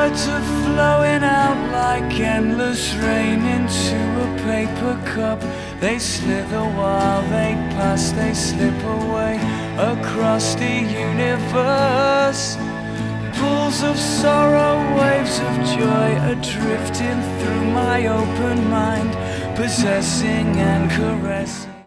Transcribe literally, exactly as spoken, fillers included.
Words are flowing out like endless rain into a paper cup. They slither while they pass, they slip away across the universe. Pools of sorrow, waves of joy are drifting through my open mind, possessing and caressing.